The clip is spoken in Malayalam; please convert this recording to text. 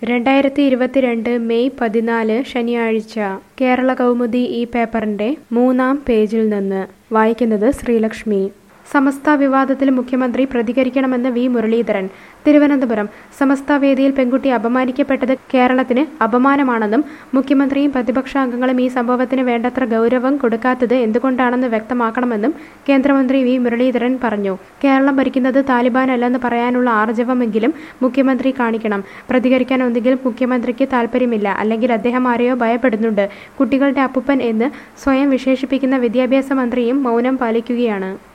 2022 മെയ് 14 ശനിയാഴ്ച കേരള കൗമുദി ഈ പേപ്പറിന്റെ 3-ാം പേജിൽ നിന്ന് വായിക്കുന്നത് ശ്രീലക്ഷ്മി. സമസ്ത വിവാദത്തിൽ മുഖ്യമന്ത്രി പ്രതികരിക്കണമെന്ന് വി മുരളീധരൻ. തിരുവനന്തപുരം. സമസ്ത വേദിയിൽ പെൺകുട്ടി അപമാനിക്കപ്പെട്ടത് കേരളത്തിന് അപമാനമാണെന്നും മുഖ്യമന്ത്രിയും പ്രതിപക്ഷാംഗങ്ങളും ഈ സംഭവത്തിന് വേണ്ടത്ര ഗൗരവം കൊടുക്കാത്തത് എന്തുകൊണ്ടാണെന്ന് വ്യക്തമാക്കണമെന്നും കേന്ദ്രമന്ത്രി വി മുരളീധരൻ പറഞ്ഞു. കേരളം ഭരിക്കുന്നത് താലിബാനല്ലെന്ന് പറയാനുള്ള ആർജവമെങ്കിലും മുഖ്യമന്ത്രി കാണിക്കണം. പ്രതികരിക്കാൻ ഒന്നുകിൽ മുഖ്യമന്ത്രിക്ക് താൽപ്പര്യമില്ല, അല്ലെങ്കിൽ അദ്ദേഹം ആരെയോ ഭയപ്പെടുന്നുണ്ട്. കുട്ടികളുടെ അപ്പൂപ്പൻ എന്ന് സ്വയം വിശേഷിപ്പിക്കുന്ന വിദ്യാഭ്യാസ മന്ത്രിയും മൗനം പാലിക്കുകയാണ്.